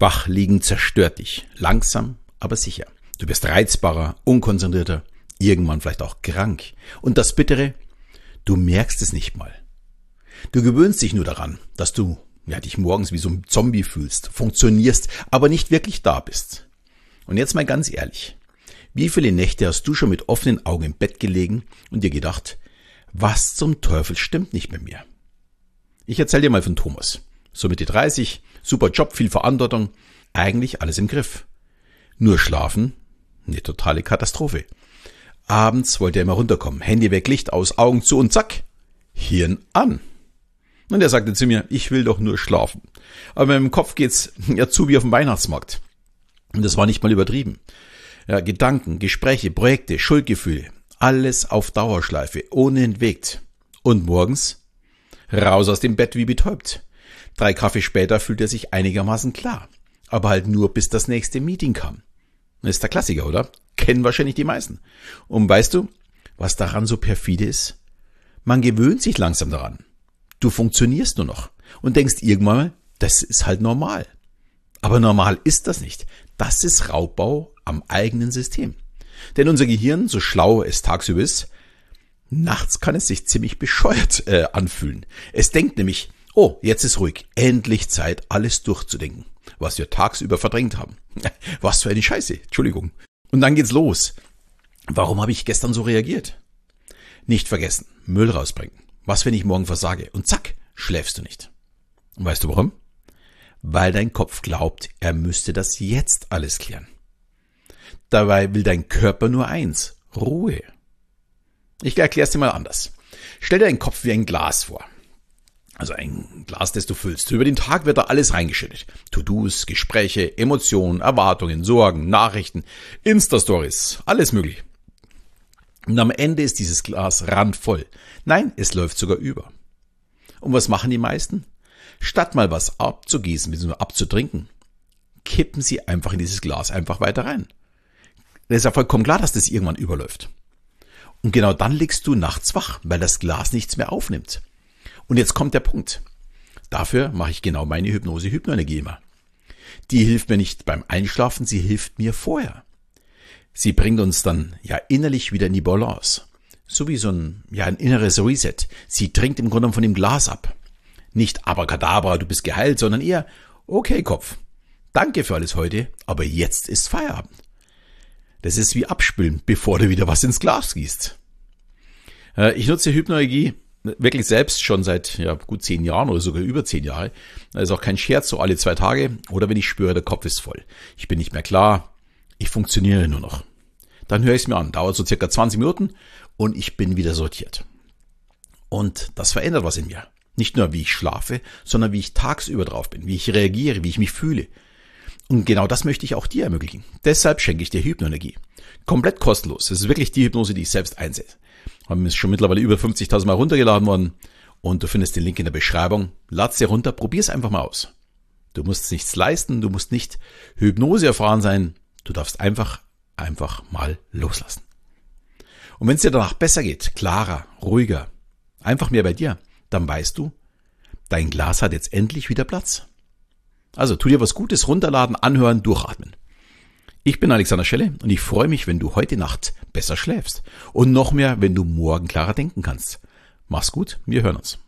Wach liegen zerstört dich. Langsam, aber sicher. Du wirst reizbarer, unkonzentrierter, irgendwann vielleicht auch krank. Und das Bittere, du merkst es nicht mal. Du gewöhnst dich nur daran, dass du dich morgens wie so ein Zombie fühlst, funktionierst, aber nicht wirklich da bist. Und jetzt mal ganz ehrlich, wie viele Nächte hast du schon mit offenen Augen im Bett gelegen und dir gedacht, was zum Teufel stimmt nicht mit mir? Ich erzähl dir mal von Thomas. So Mitte 30, super Job, viel Verantwortung, eigentlich alles im Griff. Nur schlafen, eine totale Katastrophe. Abends wollte er immer runterkommen, Handy weg, Licht aus, Augen zu und zack, Hirn an. Und er sagte zu mir, ich will doch nur schlafen. Aber im Kopf geht's ja zu wie auf dem Weihnachtsmarkt. Und das war nicht mal übertrieben. Ja, Gedanken, Gespräche, Projekte, Schuldgefühle, alles auf Dauerschleife, unentwegt. Und morgens raus aus dem Bett wie betäubt. 3 Kaffee später fühlt er sich einigermaßen klar. Aber halt nur, bis das nächste Meeting kam. Das ist der Klassiker, oder? Kennen wahrscheinlich die meisten. Und weißt du, was daran so perfide ist? Man gewöhnt sich langsam daran. Du funktionierst nur noch und denkst irgendwann mal, das ist halt normal. Aber normal ist das nicht. Das ist Raubbau am eigenen System. Denn unser Gehirn, so schlau es tagsüber ist, nachts kann es sich ziemlich bescheuert anfühlen. Es denkt nämlich, oh, jetzt ist ruhig, endlich Zeit, alles durchzudenken, was wir tagsüber verdrängt haben. Was für eine Scheiße, Entschuldigung. Und dann geht's los. Warum habe ich gestern so reagiert? Nicht vergessen, Müll rausbringen. Was, wenn ich morgen versage? Und zack, schläfst du nicht. Und weißt du warum? Weil dein Kopf glaubt, er müsste das jetzt alles klären. Dabei will dein Körper nur eins, Ruhe. Ich erkläre es dir mal anders. Stell dir deinen Kopf wie ein Glas vor. Also ein Glas, das du füllst. Über den Tag wird da alles reingeschüttet. To-Dos, Gespräche, Emotionen, Erwartungen, Sorgen, Nachrichten, Insta-Stories, alles möglich. Und am Ende ist dieses Glas randvoll. Nein, es läuft sogar über. Und was machen die meisten? Statt mal was abzugießen, bzw. abzutrinken, kippen sie einfach in dieses Glas einfach weiter rein. Das ist ja vollkommen klar, dass das irgendwann überläuft. Und genau dann liegst du nachts wach, weil das Glas nichts mehr aufnimmt. Und jetzt kommt der Punkt. Dafür mache ich genau meine Hypnose-Hypnoenergie immer. Die hilft mir nicht beim Einschlafen, sie hilft mir vorher. Sie bringt uns dann innerlich wieder in die Balance. So wie so ein inneres Reset. Sie trinkt im Grunde von dem Glas ab. Nicht Abracadabra, du bist geheilt, sondern eher, okay Kopf, danke für alles heute, aber jetzt ist Feierabend. Das ist wie abspülen, bevor du wieder was ins Glas gießt. Ich nutze Hypnoenergie wirklich selbst schon seit gut 10 Jahren oder sogar über 10 Jahre. Das ist auch kein Scherz, so alle 2 Tage oder wenn ich spüre, der Kopf ist voll. Ich bin nicht mehr klar. Ich funktioniere nur noch. Dann höre ich es mir an. Dauert so circa 20 Minuten und ich bin wieder sortiert. Und das verändert was in mir. Nicht nur, wie ich schlafe, sondern wie ich tagsüber drauf bin, wie ich reagiere, wie ich mich fühle. Und genau das möchte ich auch dir ermöglichen. Deshalb schenke ich dir Hypnoenergie. Komplett kostenlos. Das ist wirklich die Hypnose, die ich selbst einsetze. Haben es schon mittlerweile über 50.000 Mal runtergeladen worden. Und du findest den Link in der Beschreibung. Lad's dir runter, probier's einfach mal aus. Du musst nichts leisten, du musst nicht Hypnose erfahren sein. Du darfst einfach mal loslassen. Und wenn es dir danach besser geht, klarer, ruhiger, einfach mehr bei dir, dann weißt du, dein Glas hat jetzt endlich wieder Platz. Also tu dir was Gutes, runterladen, anhören, durchatmen. Ich bin Alexander Schelle und ich freue mich, wenn du heute Nacht besser schläfst. Und noch mehr, wenn du morgen klarer denken kannst. Mach's gut, wir hören uns.